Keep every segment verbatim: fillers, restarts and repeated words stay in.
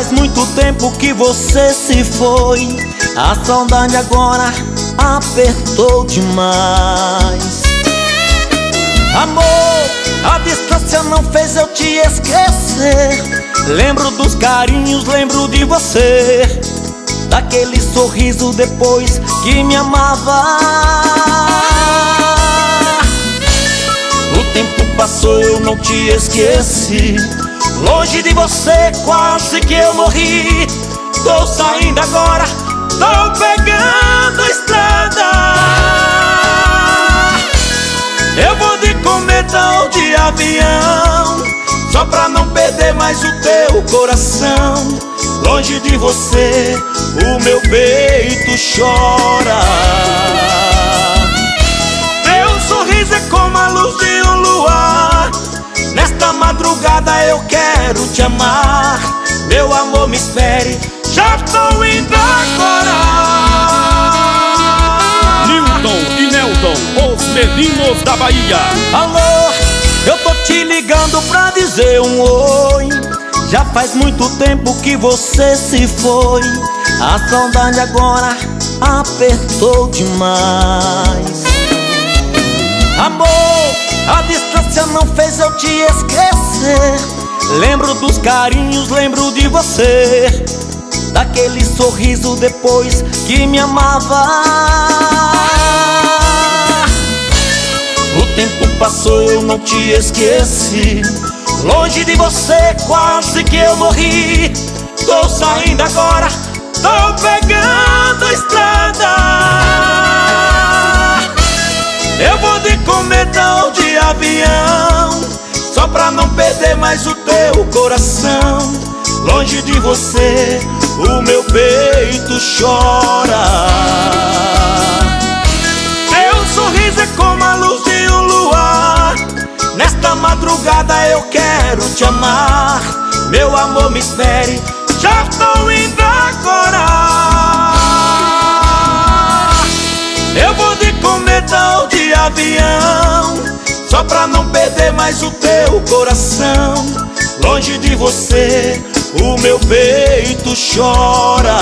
faz muito tempo que você se foi. A saudade agora apertou demais. Amor, a distância não fez eu te esquecer. Lembro dos carinhos, lembro de você, daquele sorriso depois que me amava. O tempo passou, eu não te esqueci. Longe de você, quase que eu morri. Tô saindo agora, tô pegando a estrada. Eu vou de cometa ou de avião, só pra não perder mais o teu coração. Longe de você, o meu peito chora. Teu sorriso é como a luz de um luar. Nesta madrugada eu quero te amar. Meu amor, me espere, já estou indo agora. Nilton e Nelton, os meninos da Bahia. Alô, eu tô te ligando pra dizer um oi. Já faz muito tempo que você se foi. A saudade agora apertou demais. Amor, a distância não fez eu te esquecer. Lembro dos carinhos, lembro de você, daquele sorriso depois que me amava. O tempo passou, eu não te esqueci. Longe de você, quase que eu morri. Tô saindo agora, tô pegando a estrada. Eu vou de cometa ou de avião, só pra não perder mais o teu coração. Longe de você, o meu peito chora. Teu sorriso é como a luz de um luar. Nesta madrugada eu quero te amar. Meu amor, me espere, já estou indo agora. Eu vou de cometa ou de avião, só pra não perder mais o teu coração. Longe de você, o meu peito chora.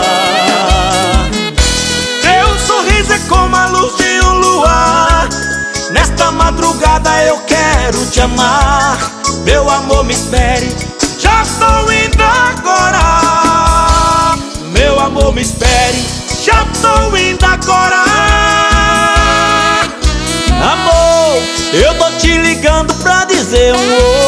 Teu sorriso é como a luz de um luar. Nesta madrugada eu quero te amar. Meu amor, me espere, já estou indo agora. Meu amor, me espere, já estou indo agora. Amor, eu tô te ligando pra dizer um oi.